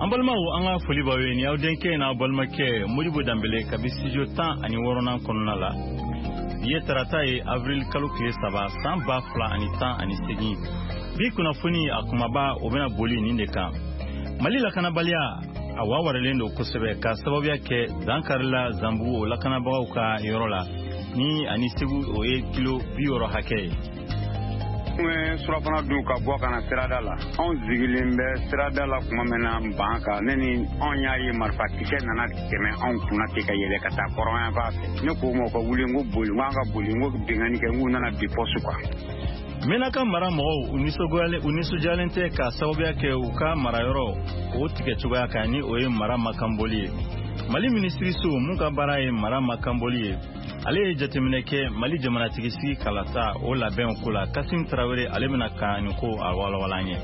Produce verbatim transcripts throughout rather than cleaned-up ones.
Ambalma anga foli bawe ni awdenke na balmake Modibo Dambele kabisijo tan ani worona konala ye tarata e avril kalo kile saba san ba fla ani tan ani segi bi kuna funi akumaba obena boli ni ndeka Mali la kana balia awa warelendo kusebe ka sababu yake dankarla zambu la kana bawka yorola ni ani segu oye kilo bi yoro hake surafana du ka bɔ kana sirada la anw zigilen bɛ sirada la kuma mɛna banka ne ni anw y'a ye marifa kisɛ nana tɛmɛ anw kunna ten ka yɛlɛ ka taa kɔrɔyan fan fɛ ne ko ma ka wuli n ko boli n ko an ka boli n ko bingani kɛ n ko nana bi pɔsu kwa Menaka mara mɔgɔw unisojalen tɛ ka sababuya kɛ u ka marayɔrɔ o tigɛ cogoya kan ni o ye mara makamboli ye Mali ministriso mun ka baara ye mara makamboli ye ale ye jateminɛ kɛ Mali jamanatigi sigi kalata o labɛn ko la Kasim Traoré ale bɛna ka nin ko a walawala ɲɛ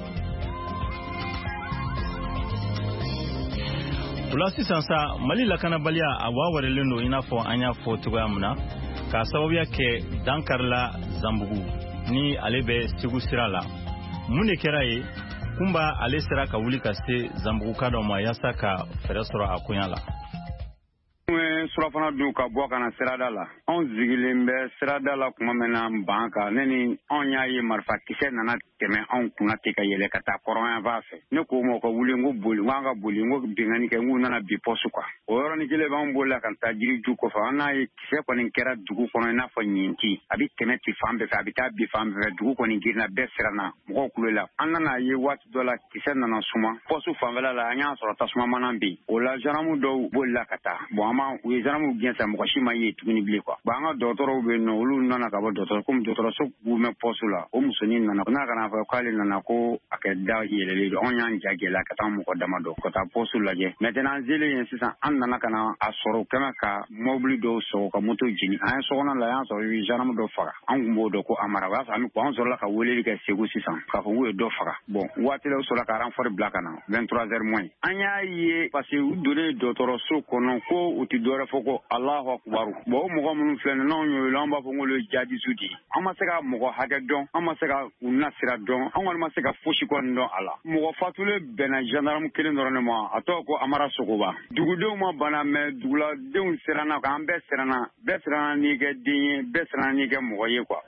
o la sisan sa Mali lakanabaliya a wawarelen don i n'a fɔ an y'a fɔ cogoya min na ka sababuya kɛ dankarila Zambugu ni ale bɛ Segu sira la mun de kɛra ye kunba ale sera ka wuli ka se Zambugu ka dɔ ma yasa ka fɛrɛ sɔrɔ a koɲa la surafana du ka bɔ kana sirada la anw zigilen bɛ sirada la kuma mɛna banka ne ni anw y'a ye marifa kisɛ nana tɛmɛ anw kunna ten ka yɛlɛ ka taa kɔrɔyan fan fɛ ne ko ma ka wuli n ko boli n ko an ka boli n ko bingani kɛ n ko nana bi pɔsu kwa o yɔrɔnin kelen b'an boli la ka taa jiriju kɔfɛ an n'a ye kisɛ kɔni kɛra dugu kɔnɔ i n'a fɔ ɲinti a bɛ tɛmɛ ti fan bɛɛ fɛ a bɛ taa bi fan bɛɛ fɛ dugu kɔni girinna bɛɛ siranna mɔgɔw kulo la an nana ye waati dɔ la kisɛ nana suma pɔsu fanfɛla la an y'a sɔrɔ tasuma mana bin o la gendarme dɔw bolila ka taa bon an ma u ye gendarme gɛn sa mɔgɔ si ma ye tuguni bilen quoi bon an ka dɔgɔtɔrɔw bɛ yen nɔ olu nana ka bɔ dɔgɔtɔrɔ komi dɔgɔtɔrɔso b'u mɛn pɔsu la o musonin nana n'a kana fɔ k'ale nana ko a kɛ da yɛlɛlen don anw y'an ja gɛlɛya ka taa mɔgɔ dama dɔ ka taa pɔsu lajɛ maintenant an selen yen sisan an nana ka na a sɔrɔ u kɛmɛ ka mɔbili dɔw sɔgɔ ka moto jeni an ye sɔgɔnɔ la y'an sɔrɔ u ye gendarme dɔ faga an kun b'o dɔn ko Amara o y'a sɔrɔ an sɔrɔla ka weleli kɛ Segu sisan k'a fɔ k'u ye dɔ faga bon waati la u sɔrɔla ka renfort bila ka na vingt-trois heures moins an y'a ye parce que u donnen dɔgɔtɔrɔso kɔnɔ ko u tɛ dɔwɛrɛ fɔ ko Alahu akubaru bon o mɔgɔ minnu filɛ nin n'anw y'o an b'a fɔ k'olu ye jihadistu de ye an ma se ka mɔgɔ hakɛ dɔn an ma se ka u nasira dɔn an kɔni ma se ka fosi kɔni dɔn a la mɔgɔ fatulen bɛnna gendarme kelen dɔrɔn de ma a tɔgɔ ko Amara Sogoba dugudenw ma bana mɛ duguladenw siranna kan an bɛɛ siranna bɛɛ siranna n'i kɛ den ye bɛɛ siranna n'i kɛ mɔgɔ ye quoi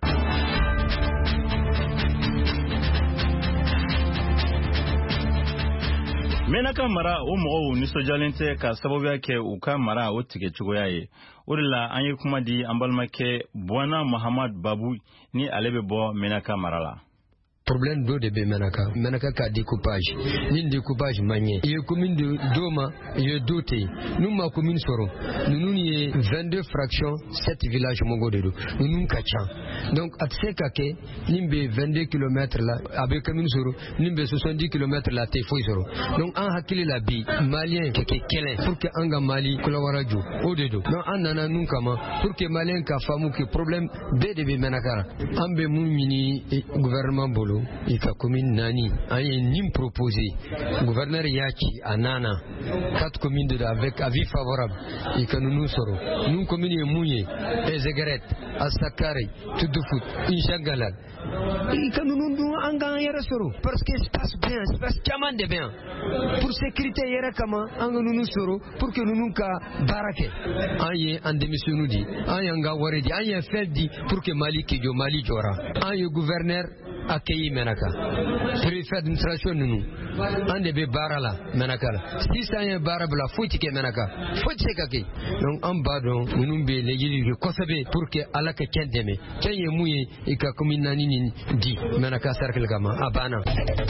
Menaka mara o mɔgɔw nisɔjalen tɛ ka sababuya kɛ u ka mara o tigɛ cogoya ye o de la an ye kuma di an balimakɛ Bwana Muhammad Babu ni ale bɛ bɔ Menaka mara la problème do de be Menaka Menaka ka découpage ni découpage magne il y a commune de Doma il y a doté nous ma commune soro nous ni vingt-deux fractions sept villages mongo de do nous kacha donc atse kake nimbe vingt-deux kilomètres là avec commune soro nimbe soixante-dix kilomètres là te foi soro donc en hakili la bi malien keke kelen pour que anga Mali kolawarajo o de do donc en nana nous kama pour que malien ka famu que problème be de be Menaka ambe mun mini gouvernement bolo et ka commune nani a nim proposé gouverneur Yaki à Nana quatre communes de avec avis favorable et que nous nous serons nous commune Mouye Ezegeret Asakari Tudufut Inchagalal et que nous nous engan yera soro parce que se passe bien se passe chaman de bien pour sécurité yera kama anga nous nous soro pour que nous nous ka barake aye en démission nous dit aye anga waredi aye fait dit pour que Mali ki jo Mali jora aye gouverneur accueilli Menaka préfet d'administration nous on debe barala Menaka si ça y est barabla faut que Menaka faut que kake donc en bas donc nous be légili ko sabe pour que ala ka kendeme kenye muye e ka commune nani ni di Menaka cercle gama abana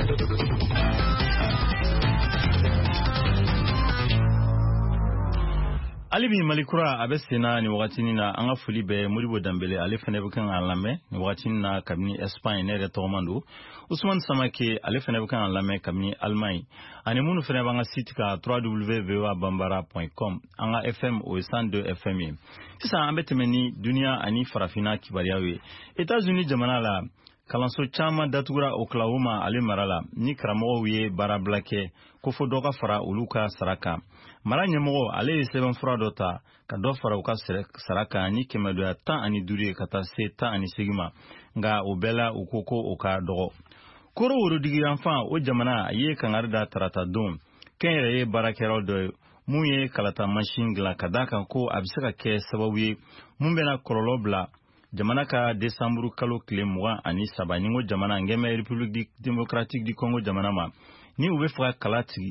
Ali bi Malikura a bɛ senna ni wagati na an ka foli bɛ Modibo Dambele ale fana bɛ kan ka lamɛn ni wagati na kabini Espagne ne yɛrɛ tɔgɔman don Usman Samake ale fana bɛ kan ka lamɛn kabini Allemagne ani minnu fana b'an ka site ka w w w point v o a bambara point com an ka F M o ye cent deux F M ye sisan an bɛ tɛmɛ ni duniya ani farafinna kibaruyaw ye États-Unis jamana la kalanso caman datugura Oklahoma ale mara la ni karamɔgɔw ye baarabila kɛ ko fo dɔ ka fara olu ka sara kan mara ɲɛmɔgɔ ale ye sɛbɛnfura dɔ ta ka dɔ fara u ka sara kan ni kɛmɛdɔya tan ani duuru ye ka taa se tan ani segin ma nka o bɛɛ la u ko ko o ka dɔgɔ koro worodigi yanfan o jamana a ye kangari da tarata don kɛnyɛrɛye baarakɛyɔrɔ dɔ ye mun ye kalata machine dilan ka d'a kan ko a bɛ se ka kɛ sababu ye mun bɛna kɔlɔlɔ bila jamana ka desanburu kalo tile mugan ani saba ni ko jamana ngɛmɛ République démocratique du Congo jamana ma ni u bɛ fɛ ka kala tigɛ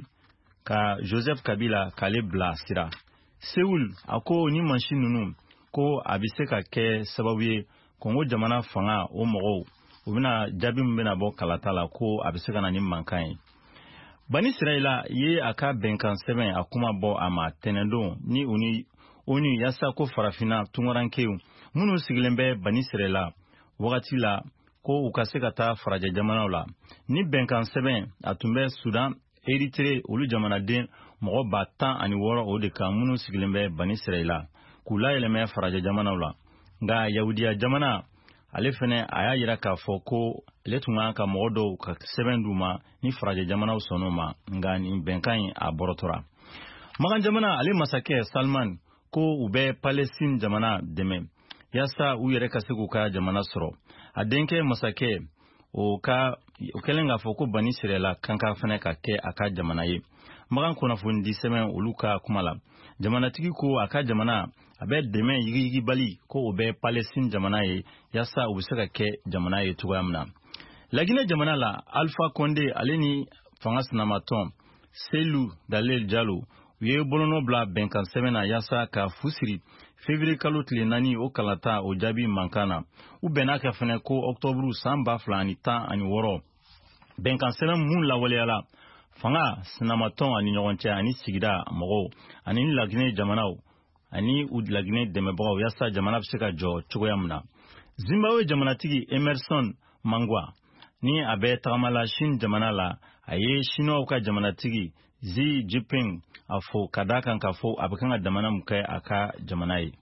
ka Joseph Kabila k'ale bila sira. Seoul a ko ni machine ninnu ko a bɛ se ka kɛ sababu ye Congo jamana fanga o mɔgɔw u bɛna jaabi min bɛna bɔ kalata la ko a bɛ se ka na ni mankan ye. Bani Israila ye a ka bɛnkan sɛbɛn a kuma bɔ a ma tɛnɛndon ni u ni ONU yasa ko farafina tungarankew minnu sigilen bɛ Bani Israila wagati la ko u ka se ka taa farajɛ jamanaw la. Ni bɛnkan sɛbɛn a tun bɛ Sudan, Eritrea olu jamanaden mɔgɔ ba tan ani wɔɔrɔ o de kan minnu sigilen bɛ Bani Israila k'u layɛlɛmɛ farajɛ jamanaw la. Nka Yahudiya jamana ale fɛnɛ a y'a yira k'a fɔ ko ale tun kan ka mɔgɔ dɔw ka sɛbɛn d'u ma ni farajɛ jamanaw sɔnn'o ma nka nin bɛnkan in a bɔrɔtɔra. Magan jamana ale masakɛ Salman ko u bɛ Palestine jamana dɛmɛ yasa u yɛrɛ ka se k'u ka jamana sɔrɔ. A denkɛ masakɛ o ka o kɛlen k'a fɔ ko Bani Israila kan ka fɛnɛ ka kɛ a ka jamana ye. Magan kunnafoni di sɛbɛn olu ka kuma la. Jamanatigi ko a ka jamana a bɛ dɛmɛ yigiyigibali ko o bɛ Palestine jamana ye yasa u bɛ se ka kɛ jamana ye cogoya min na. Laginɛ jamana la Alpha Condé ale ni fanga sinamatɔn Cellou Dalein Diallo u ye bolonɔ bila bɛnkan sɛbɛn na yasa ka fu siri février kalo tile naani o kalata o jaabi mankan na. U bɛnna kɛ fɛnɛ ko octobre san ba fila ani tan ani wɔɔrɔ bɛnkan sɛbɛn mun lawaleyala fanga sinamatɔn ani ɲɔgɔn cɛ ani sigida mɔgɔw ani Laginɛ jamanaw ani u Laginɛ dɛmɛbagaw yasa jamana bɛ se ka jɔ cogoya min na. Zimbabwe jamanatigi Emerson Mnangagwa ni a bɛ tagamala Chine jamana la a ye Chinois ka jamanatigi Xi Jinping a fo ka d'a kan k'a fɔ a bɛ kan ka jamana mun kɛ a ka jamana ye.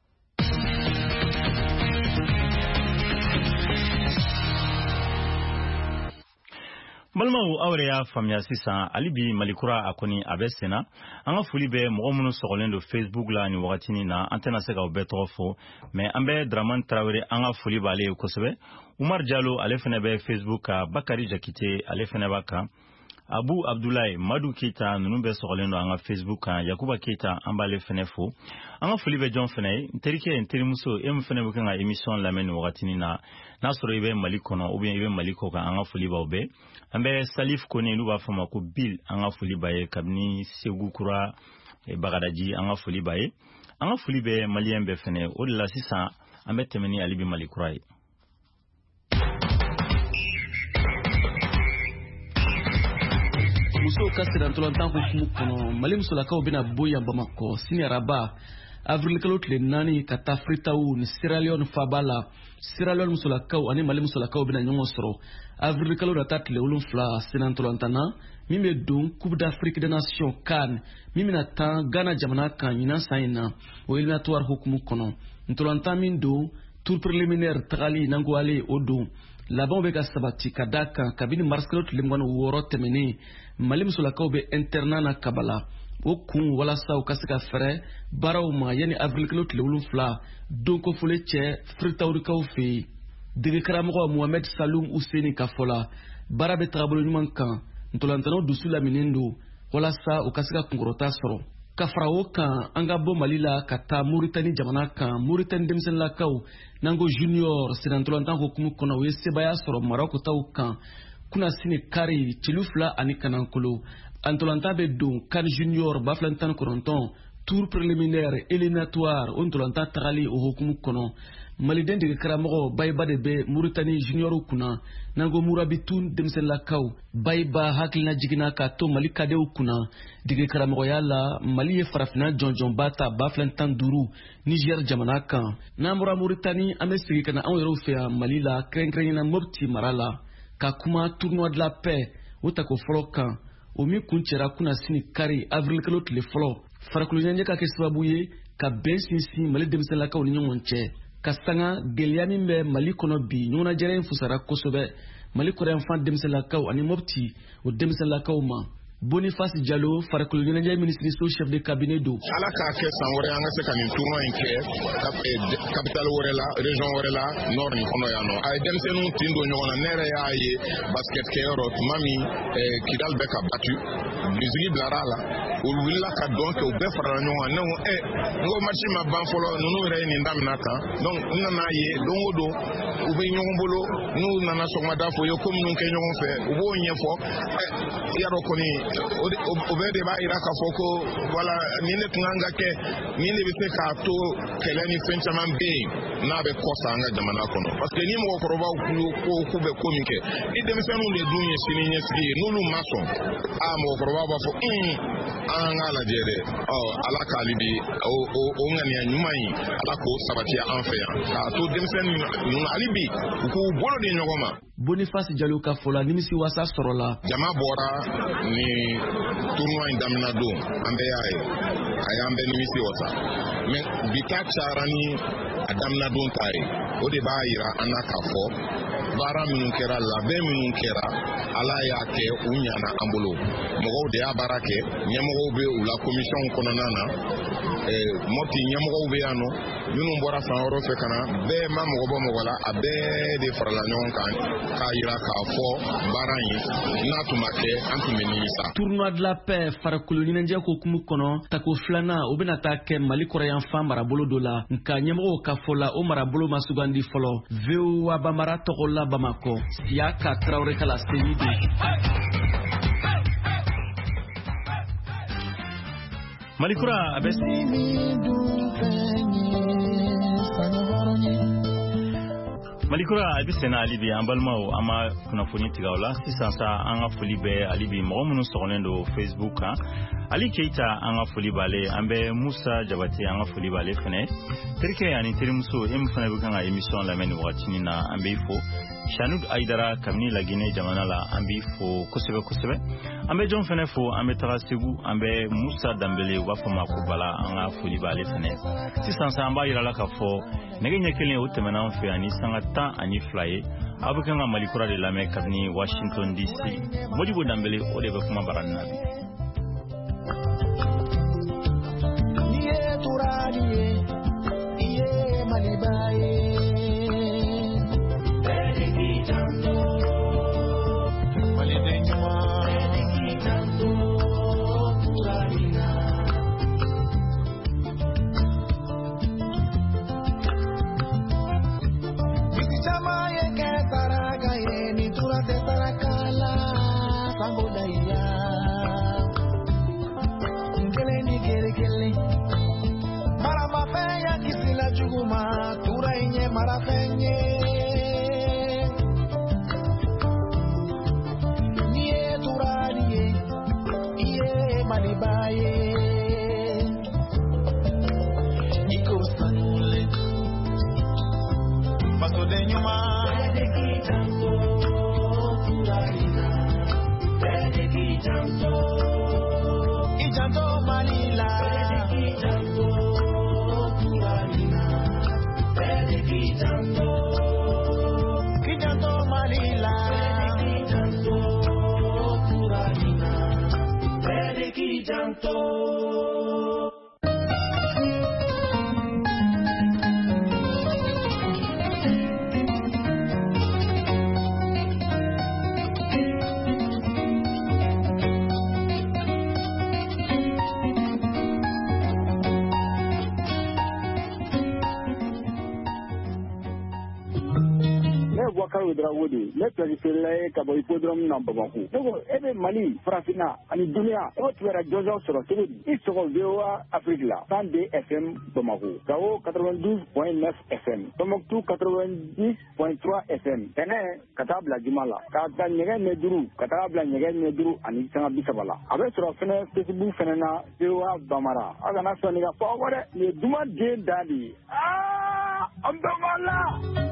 Balimaw aw yɛrɛ y'a faamuya sisan hali bi Malikura a kɔni a bɛ senna an ka foli bɛ mɔgɔ minnu sɔgɔlen don Facebook la ni wagatinin na an tɛna se k'aw bɛɛ tɔgɔ fɔ mais an bɛ Dramane Traoré an ka foli b'ale ye kosɛbɛ. Umar Diallo ale fɛnɛ bɛ Facebook kan, Bakari Jakite ale fɛnɛ b'a kan, Abu Abdoulaye, Madu Keita ninnu bɛ sɔgɔlen don an ka Facebook kan, Yakuba Keita an b'ale fɛnɛ fo. An ka foli bɛ jɔn fɛnɛ ye n terikɛ n terimuso e min fɛnɛ bɛ kan ka émission lamɛn nin wagatinin na n'a sɔrɔ i bɛ Mali kɔnɔ ou bien i bɛ Mali kɔ kan an ka foli b'aw bɛɛ. An bɛ Salif Kone n'u b'a fɔ ma ko Bill an ka foli b'a ye kabini Segu Kura Bagadaji an ka foli b'a ye. An ka foli bɛ Malien bɛɛ fɛnɛ o de la sisan an bɛ tɛmɛ ni hali bi Malikura ye. Muso ka sirantolantan hukumu kɔnɔ Mali musolakaw bɛna bɔ yan Bamakɔ sini araba avril kalo tile naani ka taa Freetown ni Sierra Leone faaba la. Sierra Leone musolakaw ani Mali musolakaw bɛna ɲɔgɔn sɔrɔ avril kalo nata tile wolonfila sirantolantanna min bɛ don Coupe d'Afrique des Nations CAN min bɛna tan Ghana jamana kan ɲinan san in na o éliminatoire hukumu kɔnɔ. Ntolantan min don tour préliminaire tagali nango ale o don laban bɛ ka sabati ka d'a kan kabini mars kalo tile mugan ni wɔɔrɔ tɛmɛnen Mali musolakaw bɛ internat na Kabala o kun walasa u ka se ka fɛrɛ baaraw ma yanni avril kalo tile wolonfila don kofɔlen cɛ Freetawnkaw fɛ yen. Dege karamɔgɔ Mohamed Saloum Ousseini ka fɔ la baara bɛ tagabolo ɲuman kan ntolantanaw dusu laminen don walasa u ka se ka kunkɔrɔta sɔrɔ. Ka fara o kan an ka bɔ Mali la ka taa Mauritanie jamana kan Mauritanie denmisɛnninlakaw nango junior sirantolantan hukumu kɔnɔ u ye sebaya sɔrɔ Maroc taw kan kuna sini kari cilu fila ani kanankolo. Antolantan bɛ don CAN junior ba fila tan kɔnɔntɔn tour préliminaire éliminatoire o ntolantan tagali o hukumu kɔnɔ. Maliden dege karamɔgɔ Bayiba de bɛ Mauritanie junior kunna nango Mourabitoun denmisɛnninlakaw Bayiba hakilina jiginna ka to Mali kadew kunna. Dege karamɔgɔya la Mali ye farafina jɔnjɔnba ta ba fila tan duuru Niger jamana kan. N'an bɔra Mauritanie an bɛ segin ka na anw yɛrɛw fɛ yan Mali la kɛrɛnkɛrɛnɲɛna Mopti mara la ka kuma tournoi de la paix o tako fɔlɔ kan o min kun cɛra kuna sini kari avril kalo tile fɔlɔ. Farikolo ɲɛnajɛ ka kɛ sababu ye ka bɛn sinsin Mali denmisɛnninlakaw ni ɲɔgɔn cɛ ka sanga gɛlɛya min bɛ Mali kɔnɔ bi ɲɔgɔnnajɛrɛ in fusara kosɛbɛ Mali kɔrɔyanfan denmisɛnninlakaw ani Mopti o denmisɛnninlakaw ma. Boniface Diallo farakulu ɲɛnajɛ ministre chef de cabinet do ala k'a kɛ san wɛrɛ an ka se ka nin tournoi in kɛ capitale wɛrɛ la région wɛrɛ la nord nin kɔnɔ yan nɔ a ye denmisɛnninw tin don ɲɔgɔn na ne yɛrɛ y'a ye basket kɛyɔrɔ tuma min Kidal bɛ ka batu musique bilara a la u wulila ka dɔn kɛ u bɛɛ farala ɲɔgɔn kan ne ko ɛ n ko match ma ban fɔlɔ ninnu yɛrɛ ye nin damina tan donc n nana ye don o don u bɛ ɲɔgɔn bolo n'u nana sɔgɔmada fɔ u ye ko minnu kɛ ɲɔgɔn fɛ u b'o ɲɛfɔ ɛ yarɔ kɔni o bɛɛ de b'a yira k'a fɔ ko wala nin de tun kan ka kɛ nin de bɛ se k'a to kɛlɛ ni fɛn caman bɛ yen n'a bɛ kɔsa an ka jamana kɔnɔ parce que ni mɔgɔkɔrɔbaw ko k'u bɛ ko min kɛ ni denmisɛnninw de dun ye sini ɲɛsigi ye n'olu ma sɔn a mɔgɔkɔrɔbaw b'a fɔ un an k'a lajɛ dɛ ɔ ala k'ale de o ŋaniya ɲuman in ala k'o sabati an fɛ yan k'a to denmisɛnnin ninnu hali bi u k'u bolo di ɲɔgɔn ma. Boniface Diallo ka fɔ la nimisi wasa sɔrɔla jama bɔra ni tournoi in daminɛ don an bɛɛ y'a ye a y'an bɛɛ nimisi wasa mais bi ta cayara ni a daminɛ don ta ye o de b'a yira an na k'a fɔ baara minnu kɛra labɛn minnu kɛra ala y'a kɛ u ɲana an bolo mɔgɔw de y'a baara kɛ ɲɛmɔgɔw bɛ u la commission kɔnɔna na Mopti ɲɛmɔgɔw bɛ yan nɔ minnu bɔra fan wɛrɛw fɛ ka na bɛɛ ma mɔgɔ bɔ mɔgɔ la a bɛɛ de farala ɲɔgɔn kan k'a yira k'a fɔ baara in n'a tun ma kɛ an tun bɛ nimisa. Tournoi de la paix farakulu ɲɛnajɛ hukumu kɔnɔ tako filanan o bɛna taa kɛ Mali kɔrɔyanfan marabolo dɔ la nka ɲɛmɔgɔw ka fɔ la o marabolo ma sugandi fɔlɔ V O A Bamara tɔgɔ la Bamakɔ Siyaka Traoré kala seni de. Malikura a bɛ Malikura a bɛ sɛnɛ hali bi an balimaw an ma kunnafoni tigɛ o la sisan sa an ka foli bɛ hali bi mɔgɔ minnu sɔgɔlen don Facebook kan Ali Keita an ka foli b'ale an bɛ Musa Jabate an ka foli b'ale fɛnɛ terikɛ ani terimuso e min fana bɛ kan ka émission lamɛn nin wagati na an bɛ fo Shanud Aidara kabini Laginɛ jamana la an bɛ fo kosɛbɛ kosɛbɛ an bɛ jɔn fɛnɛ fo an bɛ taga Segu an bɛ Musa Dambele u b'a fɔ ma ko Bala an ka foli b'ale fɛnɛ sisan sa an b'a yira la k'a fɔ nɛgɛ ɲɛ kelen o tɛmɛna an fɛ ani sanga tan ani fila ye aw bɛ kan ka Malikura de lamɛn kabini Washington D C Modibo Dambele o de bɛ kuma barani na bi. ne planifié ka bɔ hippodrome na Bamako. Donc e bɛ Mali farafinna ani dunuya o tun bɛ jɔnjɔn sɔrɔ cogo di i sɔgɔ V O A Afrique la cent deux F M Bamako, Gao quatre-vingt-douze point neuf F M, Tombouctou quatre-vingt-dix point trois F M, Tɛnɛ ka taa bila Juma la ka taa ɲɛgɛn ɲɛ duuru ka taa bila ɲɛgɛn ɲɛ duuru ani sanga bi saba la. A bɛ sɔrɔ fɛnɛ Facebook fɛnɛ na V O A Bamara. A kana sɔn nin ka fɔ aw kɔ dɛ, nin ye duman den da de ye. Aa an bɛ Mali.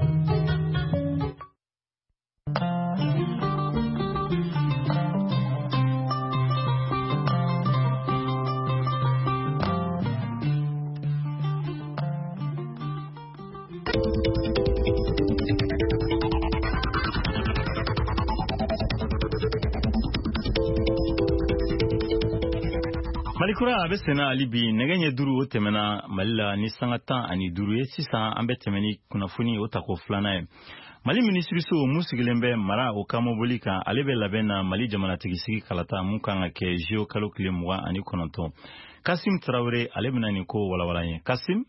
Malikura a bɛ senna hali bi nɛgɛ ɲɛ duuru o tɛmɛna Mali la ni sanga tan ani duuru ye. Sisan an bɛ tɛmɛ ni kunnafoni o tako filanan ye. Mali minisiriso mun sigilen bɛ mara o ka mobili kan ale bɛ labɛn na Mali jamanatigi sigi kalata mun kan ka kɛ J O kalo tile mugan ani kɔnɔntɔn. Kasim Traoré ale bɛna nin ko walawala ye. Kasim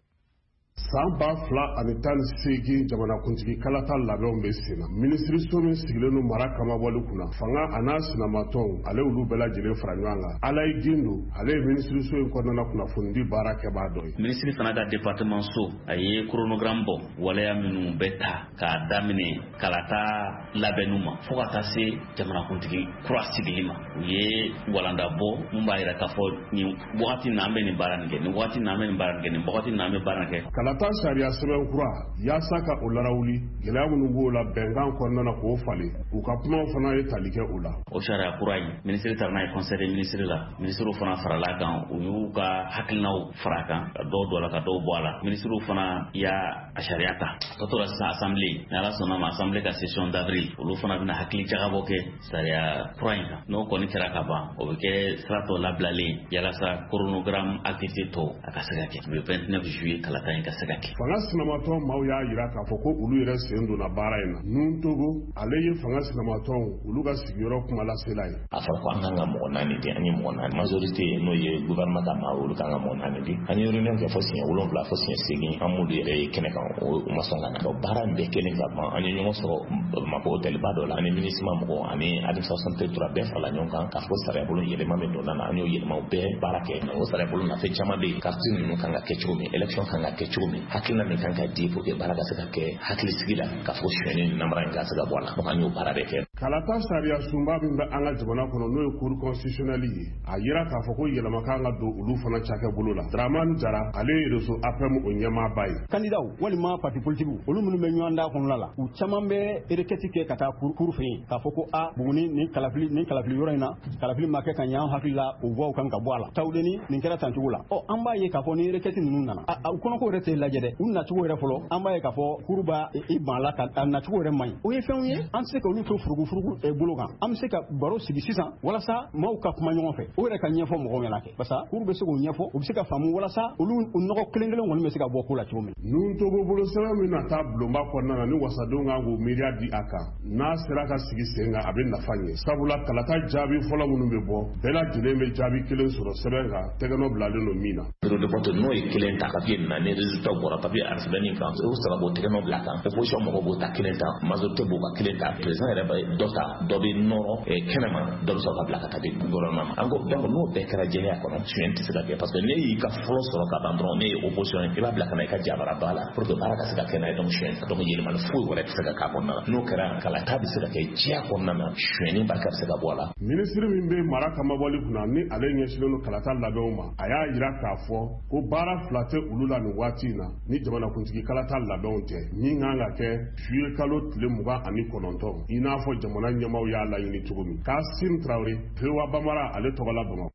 san ba fila ani tan ni seegin jamanakuntigi kalata labɛnw bɛ sen na. Minisiriso min sigilen don mara kamabɔli kunna fanga a n'a sinamatɔnw ale olu bɛɛ lajɛlen fara ɲɔgɔn kan. Alayi Gindo ale ye minisiriso in kɔnɔna kunnafonidi baara kɛbaa dɔ ye. Minisiri fana ka département so a ye chronogramme bɔ waleya minnu bɛ ta k'a daminɛ kalata labɛnnu ma fo ka taa se jamanakuntigi kura sigili ma. U ye walanda bɔ mun b'a yira k'a fɔ nin wagati na an bɛ nin baara nin kɛ nin wagati na an bɛ nin baara nin kɛ nin wagati na an bɛ baara nin kɛ. Kalata sariya sɛbɛn kura yaasa ka o larawuli gɛlɛya minnu b'o la bɛnkan kɔnɔna k'o falen u ka kumaw fana ye tali kɛ o la. O sariya kura in minisiri taara n'a ye conseil des ministres la minisiriw fana farala kan u y'u ka hakilinaw fara kan ka dɔw don a la ka dɔw bɔ a la. Minisiriw fana y'a a sariya ta ka to la sisan assemblée ni ala sɔnna ma assemblée ka session d'avril olu fana bɛna hakili jagabɔ kɛ sariya kura in kan n'o kɔni kɛra ka ban o bɛ kɛ sira tɔ labilalen yalasa chronogramme activité tɔw a ka se ka kɛ le vingt-neuf juillet kalata in ka se ka kɛ. Fanga sinamatɔ maaw y'a yira k'a fɔ ko olu yɛrɛ sen donna baara in na. Nun Togo ale ye fanga sinamatɔw olu ka sigiyɔrɔ kuma lasela ye. A fɔra ko an kan ka mɔgɔ naani di an ye mɔgɔ naani majorité n'o ye gouvernement ka maa olu kan ka mɔgɔ naani di an ye réunion kɛ fo siɲɛ wolonwula fo siɲɛ seegin an m'olu yɛrɛ ye kɛnɛ kan o ma sɔn ka na. Baara in bɛɛ kelen ka ban an ye ɲɔgɔn sɔrɔ Bamako hôtelba dɔ la ani MINUSMA mɔgɔw ani administration territoriale bɛɛ farala ɲɔgɔn kan k'a fɔ sariya bolo yɛlɛma min donna na an y'o yɛlɛmaw bɛɛ baara kɛ. O sariya bolo nafɛn caman bɛ yen carte ninnu kan ka kɛ cogo min élection kan ka kɛ cogo min hakilina min kan ka di pour que baara ka se ka kɛ hakili sigi la k'a fɔ suɲɛni namara in ka se ka bɔ a la an y'o baara bɛɛ kɛ. Kalata sariya sunba min bɛ an ka jamana kɔnɔ n'o ye cour constitutionnelle ye a yira k'a fɔ ko yɛlɛma kan ka don olu fana cakɛ bolo la. Dramane Jara ale ye réseau A P E M o ɲɛmaaba ye. Candidat walima parti politique olu minnu bɛ ɲɔgɔn da kɔnɔna la u caman bɛ requête kɛ ka taa cour fɛ yen k'a fɔ ko a Buguni nin kalafili nin kalafili yɔrɔ in na kalafili ma kɛ ka ɲɛ an hakili la o voix kan ka bɔ a la. Tawudeni nin kɛra tan cogo la. Ɔ an b'a ye k'a fɔ ni requête ninnu nana a u kɔnɔ ko yɛrɛ tɛ lajɛ dɛ u nacogo yɛrɛ fɔlɔ an b'a ye k'a fɔ cour b'a i ban la ka a nacogo yɛrɛ man ɲi. O ye fɛnw ye an tɛ se k'olu to furugu furugu bolo kan an bɛ se ka baro sigi sisan walasa maaw ka kuma ɲɔgɔn fɛ o yɛrɛ ka ɲɛfɔ mɔgɔw ɲɛna kɛ parce que cour bɛ se k'o ɲɛfɔ u bɛ se ka faamu walasa olu nɔgɔ kelen kelen kɔni bɛ se ka bɔ ko la cogo min. Nun Togo bolo sɛbɛn min na taa bulonba kɔnɔna na ni wasadenw kan k'o miiriya di a kan n'a sera ka sigi sen kan a bɛ nafa ɲɛ sabula kalata jaabi fɔlɔ minnu bɛ bɔ bɛɛ lajɛlen bɛ jaabi kelen sɔrɔ sɛbɛn kan tɛgɛnɔ bilalen don min na. Bureau de vote n'o ye kelen ta papier nin na ni résultat bɔra papier arsɛbɛnnin kan o saba b'o tɛgɛnɔ bila kan opposition mɔgɔw b'o ta kelen ta majorité b'o ka kelen ta président yɛrɛ bɛ dɔ ta dɔ bɛ nɔrɔ kɛnɛma dɔ bɛ sɔrɔ ka bila ka taa di gouvernement ma. An ko donc n'o bɛɛ kɛra jɛlenya kɔnɔ suɲɛni tɛ se ka kɛ parce que ne y'i ka fɔlɔ sɔrɔ ka ban dɔrɔn ne ye opposition ye i b'a bila ka na i ka jabara ba la pour que baara ka se ka kɛ n'a ye donc suɲɛni donc yɛlɛmali foyi wɛrɛ tɛ se ka k'a kɔnɔna na n'o kɛra kalata bɛ se ka kɛ diɲɛ kɔnɔna na suɲɛni barika bɛ se ka bɔ a la. Minisiri min bɛ mara kamabɔli kunna ni ale ɲɛsinnen don kalata labɛnw ma a y'a yira k'a fɔ ko baara fila tɛ olu la nin waati in na ni jamanakuntigi kalata labɛnw tɛ min kan ka kɛ juillet kalo tile mugan ani kɔnɔntɔn i n'a fɔ jamana ɲɛmaaw y'a laɲini cogo min. Kasim Traoré V O A Bamara ale tɔgɔ la Bamakɔ.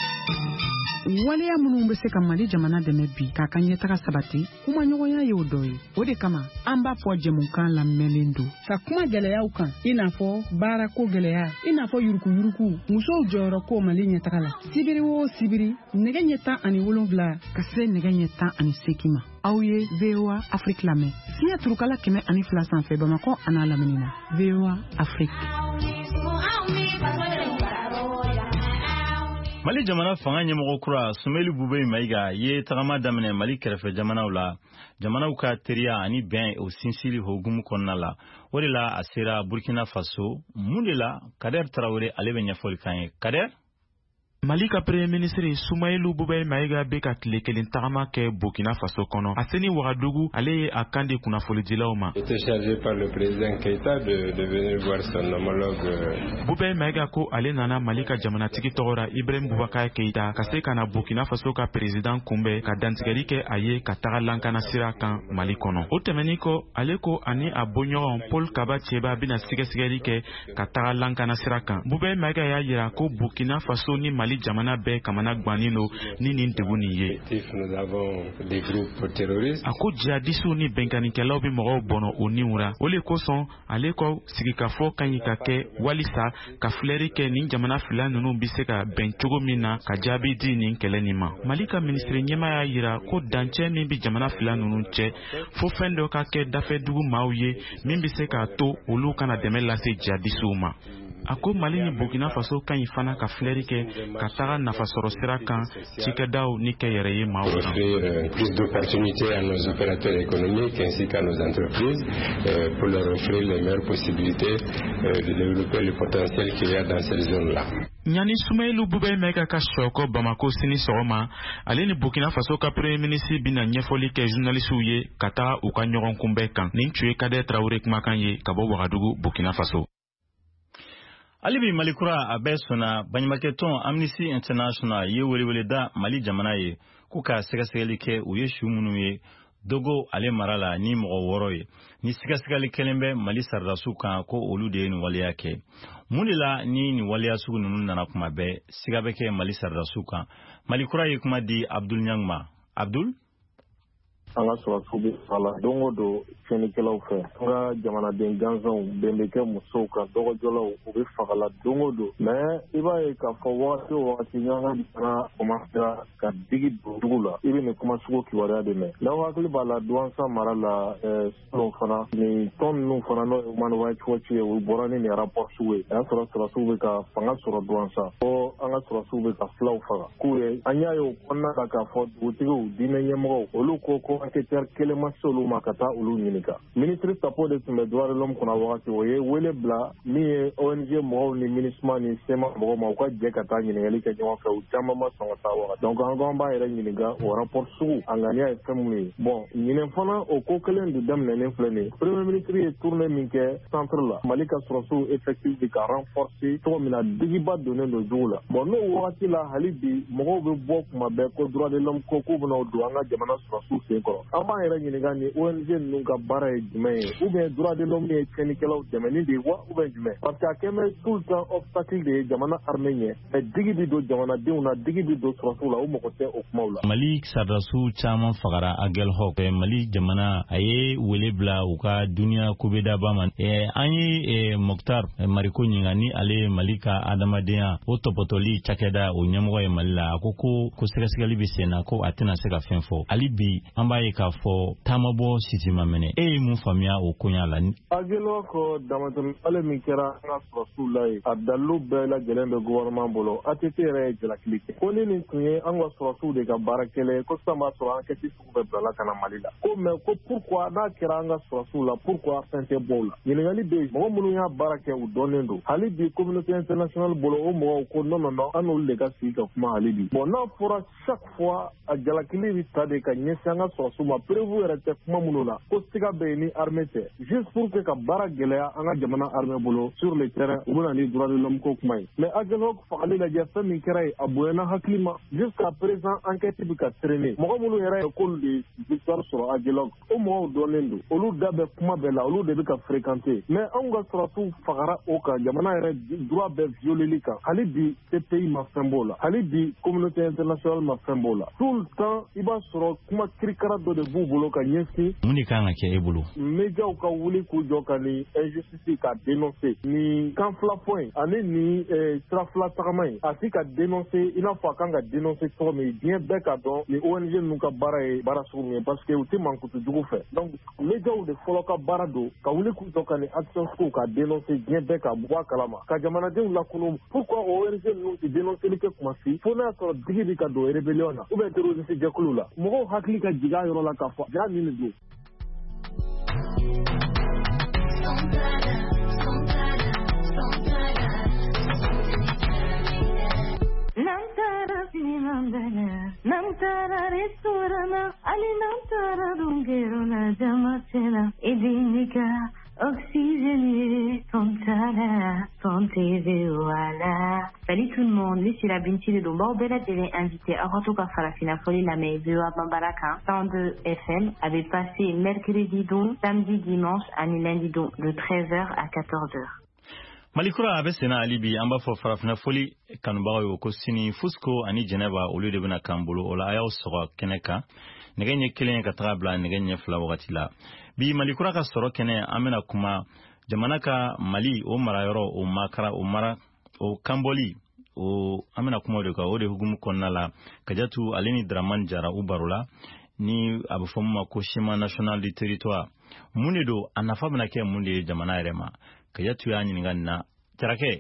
Waleya minnu bɛ se ka Mali jamana dɛmɛ bi k'a ka ɲɛtaga sabati kuma ɲɔgɔnya ye o dɔ ye o de kama an b'a fɔ jɛmukan lamɛnlen don ka kuma gɛlɛyaw kan i n'a fɔ baarako gɛlɛya i n'a fɔ yuruku yuruku musow jɔyɔrɔ ko Mali ɲɛtaga la sibiri o sibiri nɛgɛ ɲɛ tan ani wolonwula ka se nɛgɛ ɲɛ tan ani seegin ma aw ye V O A Afrique lamɛn siɲɛ turukala kɛmɛ ani fila sanfɛ Bamakɔ a n'a lamini na V O A Afrique. Mali jamana fanga ɲɛmɔgɔ kura Sumeli Bube Mayiga ye tagama daminɛ Mali kɛrɛfɛ jamanaw la jamanaw ka teriya ani bɛn o sinsili hogumu kɔnɔna la o de la a sera Burkina Faso mun de la Kader Traoré ale bɛ ɲɛfɔli kan ye Kader. Mali ka premier ministre Soumaïlou Boubaye Maïga bɛ ka tile kelen tagama kɛ Burkina Faso kɔnɔ a seni Ouagadougou ale ye a kan di kunnafonidilaw ma. J'étais chargé par le président Keïta de, de venir voir son homologue. Boubaye Maïga ko ale nana Mali ka jamanatigi tɔgɔra Ibrahim Boubacar Keïta ka se ka na Burkina Faso ka président kunbɛn ka dantigɛli kɛ a ye ka taga lankana sira kan Mali kɔnɔ. O tɛmɛni kɔ ale ko ani a bɔɲɔgɔn Paul Kaba Ceba bɛna sɛgɛsɛgɛli kɛ ka taga lankana sira kan. Boubaye Maïga y'a yira ko Burkina Faso ni Mali Mali jamana bɛɛ kamana gwannen don ni nin degun nin ye. A ko jihadisiw ni bɛnkanikɛlaw bɛ mɔgɔw bɔnɔ o niw ra. O le kosɔn ale ko sigikafɔ ka ɲi ka kɛ walisa ka filɛri kɛ nin jamana fila ninnu bɛ se ka bɛn cogo min na ka jaabi di nin kɛlɛ nin ma. Mali ka ministre ɲɛma y'a yira ko dancɛ min bɛ jamana fila ninnu cɛ fo fɛn dɔ ka kɛ dafɛdugu maaw ye min bɛ se k'a to olu kana dɛmɛ lase jihadisiw ma. A ko Mali ni Burkina Faso ka ɲi fana ka filɛri kɛ ka taga nafasɔrɔ sira kan cikɛdaw ni kɛ yɛrɛ ye maaw kan. Plus d'opportunités à nos opérateurs économiques ainsi qu'à nos entreprises euh, pour leur offrir les meilleures possibilités euh, de développer le potentiel qu'il y a dans cette zone-là. Ɲani Sumailu Bubɛ Mɛga ka sɔkɔ Bamako sini sɔgɔma ale ni Burkina Faso ka premier ministre bina ɲɛfɔli kɛ journalistw ye ka taga u ka ɲɔgɔn kunbɛn kan. Nin tun ye Kadɛ Traoré kumakan ye ka bɔ Wagadugu, Burkina Faso. Alibi Malikura a bɛɛ sɔnna baɲumankɛtɔn Amnesty International ye welewele da Mali jamana ye k'u ka sɛgɛsɛgɛli kɛ u ye su minnu ye Dogo ale mara la ni mɔgɔ wɔɔrɔ ye ni sɛgɛsɛgɛli kelen bɛ Mali saridasiw kan ko olu de ye nin waleya kɛ. Mun de la ni nin waleya sugu ninnu nana kuma bɛɛ siga bɛ kɛ Mali saridasiw kan. Malikura ye kuma di Abdul Nyang ma. Abdul? An ka sɔrɔsiw bɛ fala don o don cɛnnikɛlaw fɛ. An ka jamanaden gansanw bɛnbɛkɛ musow kan dɔgɔjɔlaw u bɛ fagala don o don. Mais i b'a ye k'a fɔ wagati o wagati ɲɔgɔn fana commencera ka digi don dugu la. I bɛ nin kuma sugu kibaruya de mɛn. N'aw hakili b'a la Douentza mara la Solon fana nin tɔn ninnu fana n'o ye Human Rights Watch ye u bɔra ni nin rapport sugu ye. A y'a sɔrɔ sɔrɔsiw bɛ ka fanga sɔrɔ Douentza. Fo an ka sɔrɔsiw bɛ ka filaw faga. K'u ye an y'a ye o kɔnɔna la k'a fɔ dugutigiw diinɛ ɲɛmɔgɔw olu ko ko enquêteur kelen ma se olu ma ka taa olu ɲininka. Ministre Sapo de tun bɛ droit de l'homme kunna wagati o ye wele bila min ye O N G mɔgɔw ni MINUSMA ni SEMA mɔgɔw ma u ka jɛ ka taa ɲininkali kɛ ɲɔgɔn fɛ u caman ma sɔn ka taa wagati. Donc an ko an b'a yɛrɛ ɲininka o rapport sugu a ŋaniya ye fɛn minnu ye. Bon ɲinɛ fana o ko kelen de daminɛnen filɛ nin ye. Premier ministre ye tournée min kɛ centre la Mali ka sɔrɔsiw effectif bɛ ka renforcer cogo min na digiba donnen don jugu la. Bon n'o wagati la hali bi mɔgɔw bɛ bɔ kuma bɛɛ ko droit de l'homme ko k'u bɛna don an ka jamana sɔrɔsiw sen kɔrɔ. An b'a yɛrɛ ɲininka ni O N G ninnu ka baara ye jumɛn ye ou bien droit de l'homme ye cɛnnikɛlaw dɛmɛni de ye wa ou bien jumɛn parce que a kɛ bɛ tout le temps obstacle de ye jamana armée ɲɛ mais digi bi don jamanadenw na digi bi don sɔrɔsiw la u mɔgɔ tɛ o kumaw la. Mali saridasiw caman fagara Agel Hawk Mali jamana a ye wele bila u ka duniya kubedaba ma an ye Mokhtar Mariko ɲininka ni ale Mali ka adamadenya o tɔpɔtɔli cakɛda o ɲɛmɔgɔ ye Mali la a ko ko ko sɛgɛsɛgɛli bɛ sen na ko a tɛna se ka fɛn fɔ hali bi an b'a ye k'a fɔ taamabɔ sisi ma minɛ e ye mun faamuya o koɲa la. Agel Hawk damatɛmɛ ale min kɛra an ka sɔrɔsiw la ye a dalilu bɛɛ lajɛlen bɛ gouvernement bolo A T T yɛrɛ ye jalakili kɛ ko ni nin tun ye an ka sɔrɔsiw de ka baara kɛlɛ ko sisan b'a sɔrɔ enquête sugu bɛɛ bilala ka na Mali la ko mais ko pourquoi n'a kɛra an ka sɔrɔsiw la pourquoi fɛn tɛ bɔ o la ɲininkali bɛ yen mɔgɔ minnu y'a baara kɛ u dɔnnen don hali bi communauté internationale bolo o mɔgɔw ko non non non an n'olu de ka sigi ka kuma hali bi bon n'a fɔra chaque fois a jalakili bɛ ta de ka ɲɛsin an ka sɔrɔsiw ma prévu yɛrɛ tɛ kuma minnu la ko siga bɛ yen ni armée tɛ juste pour que ka baara gɛlɛya an ka jamana armée bolo sur le terrain u bɛna ni droit de l'homme ko kuma ye mais Agel Hawk fagali lajɛ fɛn min kɛra ye a bonyana hakili ma jusqu'à présent enquête bɛ ka traîner mɔgɔ minnu yɛrɛ ye k'olu de victoire sɔrɔ Agel Hawk o mɔgɔw dɔnnen don olu da bɛ kuma bɛɛ la olu de bɛ ka fréquenter mais anw ka sɔrɔsiw fagara o kan jamana yɛrɛ droit bɛɛ violeli kan hali bi C P I ma fɛn b'o la hali bi communauté internationale ma fɛn b'o la tout le temps i b'a sɔrɔ kuma kirikara dɔ de b'u bolo ka ɲɛsin mun de kan ka kɛ e bolo médiaw ka wuli k'u jɔ ka ni injustice ka dénoncer ni kan fila fɔ in ani ni sira fila tagama in a si ka dénoncer i n'a fɔ a kan ka dénoncer cogo min diɲɛ bɛɛ ka dɔn ni O N G ninnu ka baara ye baara sugu min ye parce que u tɛ mankutu jugu fɛ donc médiaw de fɔlɔ ka baara don ka wuli k'u jɔ ka ni action sugu ka dénoncer diɲɛ bɛɛ ka bɔ a kalama ka jamanadenw lakunu pourquoi O N G ninnu tɛ dénonceli kɛ kuma si fo n'a y'a sɔrɔ digi bɛ ka don rébellion na ou bien terroriste jɛkulu la mɔgɔw hakili ka jigin a yɔrɔ la k'a fɔ jaa nin de don. Namtara restorana ali namtara dungerona jamatena edinika oxygéné tontara tonteve voilà. Salut tout le monde, ici la Binti de Domba Bella télé invité à Rotoka Farafina Folie la mais V O A Bambaraka cent deux F M avait passé mercredi donc samedi dimanche à lundi donc de treize heures à quatorze heures. Malikura abe sena alibi amba fo farafina foli kanubaga yo ko sini Fusco ani Geneva olu de bena kambulu ola ayaw soro keneka negenye kelen ka trabla negenye fla wakati la bi Malikura ka soro kene amena kuma jamana ka Mali o marayoro o makara o mara o kamboli o amena kuma de ka o de hugumu konnala kajatu aleni Draman Jara ubarula ni abufoma ko shima national du territoire munido anafa bena ke munde jamana rema kajatu ya nyinga na tarake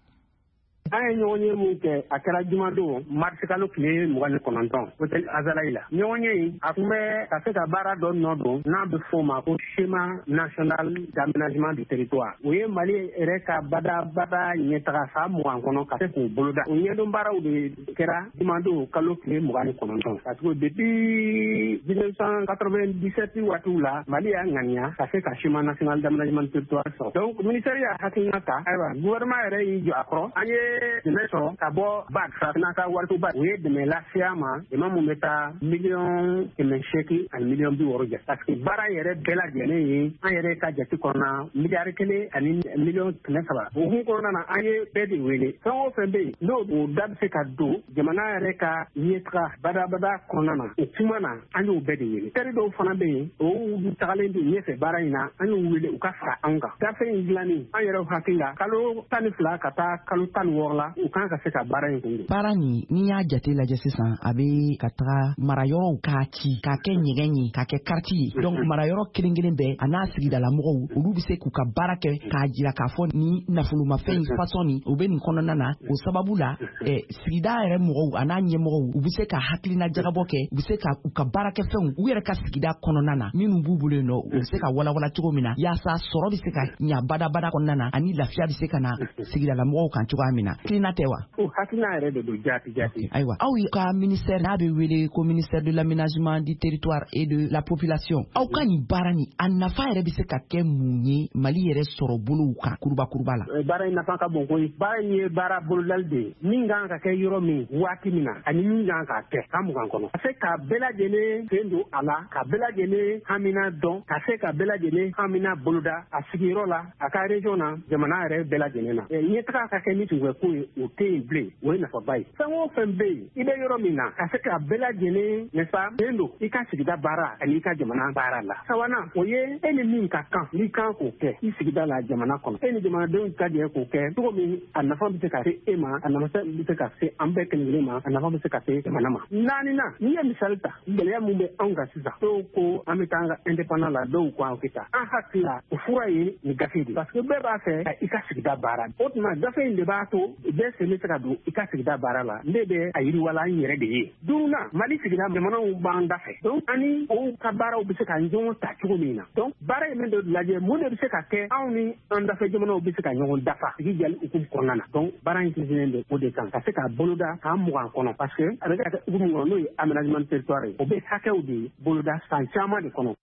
ay ñoñe mu ke akara jumado marsikalo kle mugan konanton hotel azalaila ñoñe akumbe ka se ka bara don nodo na be foma ko schéma national d'aménagement du territoire oye Mali reka bada bada ñetara sa mu an kono ka se ko boloda o ñedo bara o de kera jumado kalo kle mugan konanton parce que depuis mille neuf cent quatre-vingt-dix-sept watu la Mali a ngania ka se ka schéma national d'aménagement du territoire donc ministère ya hakina ka aywa gouvernement re yi jo akro anye Dimension kabo bag sakna ka wartu bag we de me la fiama e mamu meta million e men sheki an million bi woro parce que bara yere bela jene yi an yere ka jati kona milliard kele ani million kele saba o hu kona na aye bedi wele so o fembe no o dab se ka do jamana yere ka yetra bada bada kona na o tumana anyo bedi wele tere do fana be o du tagale ndi yefe bara ina anyo wele u ka fa anga ta fe inglani an yere hakila kalo tanifla kata kalo tan la u kan ka se ka baara in kunde baara ni ni y'a jate lajɛ sisan a bɛ ka taga marayɔrɔw k'a ci k'a kɛ ɲɛgɛn ye k'a kɛ kariti ye donc marayɔrɔ kelen kelen bɛɛ a n'a sigidala mɔgɔw olu bɛ se k'u ka baara kɛ k'a jira k'a fɔ ni nafolomafɛn façon ni o bɛ nin kɔnɔna na o sababu la ɛ sigida yɛrɛ mɔgɔw a n'a ɲɛmɔgɔw u bɛ se ka hakilina jagabɔ kɛ u bɛ se ka u ka baarakɛfɛnw u yɛrɛ ka sigida kɔnɔna na minnu b'u bolo yen nɔ u bɛ se ka walawala cogo min na yaasa sɔrɔ bɛ se ka ɲa badabada kɔnɔna na ani lafiya bɛ se ka na sigidala mɔgɔw kan cogoya min na kilina tɛ wa o hakilina yɛrɛ de do jati jati ayiwa aw ka ministère n'a bɛ wele ko ministère de l'aménagement du territoire et de la population aw ka nin baara ni a nafa yɛrɛ bɛ se ka kɛ mun ye Mali yɛrɛ sɔrɔ bolow kan kuruba kuruba la baara in nafa ka bon koyi baara in ye baara bolodali de ye min kan ka kɛ yɔrɔ min waati min na ani min kan ka kɛ ka mugan kɔnɔ ka se ka bɛɛ lajɛlen sen don a la ka bɛɛ lajɛlen hamina dɔn ka se ka bɛɛ lajɛlen hamina boloda a sigiyɔrɔ la a ka région na jamana yɛrɛ bɛɛ lajɛlen na ɲɛtaga ka kɛ ni tun ko ye o tɛ yen bilen o ye nafaba ye fɛn o fɛn bɛ yen i bɛ yɔrɔ min na ka se ka bɛɛ lajɛlen nesa den don i ka sigida baara ani i ka jamana baara la sabanan o ye e ni min ka kan n'i kan k'o kɛ i sigida la jamana kɔnɔ e ni jamanadenw ka jɛ k'o kɛ cogo min a nafa bɛ se ka se e ma a nafa bɛ se ka se an bɛɛ kelen kelen ma a nafa bɛ se ka se jamana ma naani na n'i ye misali ta gɛlɛya min bɛ anw kan sisan dɔw ko an bɛ taa an ka indépendant la dɔw ko an kɛ taa an hakili la o fura ye nin gafe de parce que bɛɛ b'a fɛ ka i ka sigida baara o tuma gafe in de b'a to bɛɛ sen bɛ se ka don i ka sigida baara la ne bɛ a yiriwala an yɛrɛ de ye duurunan Mali sigida jamanaw b'an da fɛ donc ani o ka baaraw bɛ se ka ɲɔgɔn ta cogo min na donc baara in min dɔ lajɛ mun de bɛ se ka kɛ anw ni an dafɛ jamanaw bɛ se ka ɲɔgɔn dafa sigi jali hukumu kɔnɔna na donc baara in sinsinnen bɛ o de kan ka se ka boloda k'an mugan kɔnɔ parce que a bɛ se ka kɛ hukumu kɔnɔ n'o ye aménagement territoire ye o bɛ hakɛw de boloda san caman de kɔnɔ.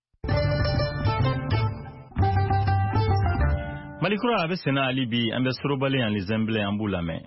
Malikura abe sena alibi ambe sorobale an lizemble an bou lamè.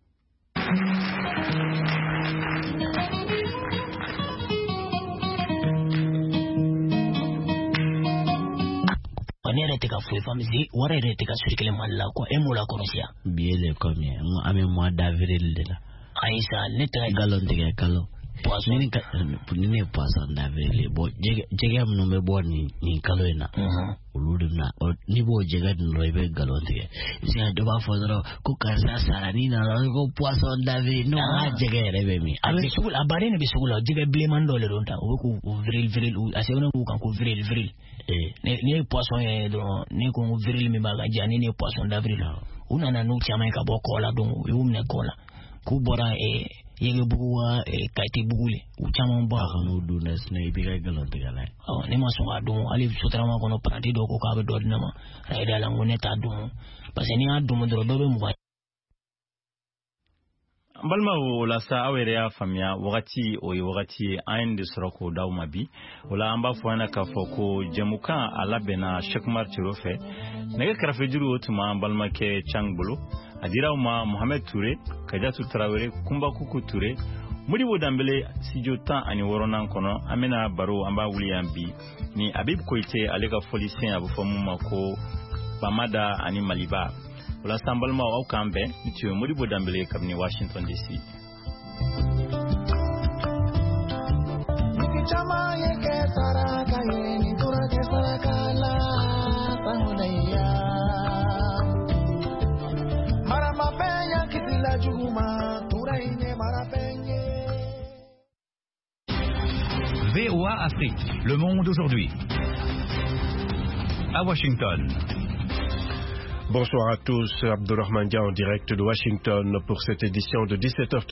On est resté qu'à fouiller famille, on est resté qu'à sur les malades quoi, et moi la connaissais. Bien les combien, moi à mes mois d'avril là. Aïssa, n'est pas galon de galon. Poisson ni ni ne poisson d'avril bo jege jege am no me bo ni ni kalo ina. Ulu na ni bo jege no ibe galon de. Si a do ba fodro ko kaza sara ni na ko poisson d'avril no a jege rebe mi. Avec sugul abare ne be sugul jege bleman dole don ta o ko vril vril u ase wona ko kan ko vril vril. Eh ne ne poisson e do ne ko vril mi baga jani ne poisson d'avril. Una na no chama ka bo kola don u ne kola. Ku bora e yege buguwa e kaiti bugule u chama ba no do na sne bi ga galon te gala oh ne ma so adu ali sutra ma kono prati do ko ka be do na ma raida la ngone ta du parce que ni adu mo do do be mu balma wala sa awere ya famia wakati o wakati ainde soroko dauma bi wala amba fona ka foko jamuka alabena shekmar tirofe nega krafe juru otuma balma ke changbulu adira ma Mohamed Touré Kajatu Traoré Kumba Kuku Touré muri bodambele sijotan ani woronan kono amena baro amba William bi ni Abib Koite alega folicien abufomu mako Bamada ani Maliba wala sambalma au kambe ni tiyo Modibo Dambele kabni Washington D C. Chama yeke saraka yeni turake sarakala tanguleya marama penya kitila juma turaine marapenye. V O A Afrique, le monde aujourd'hui. À Washington. Bonsoir à tous, Abdulrahman Dia en direct de Washington pour cette édition de dix-sept heures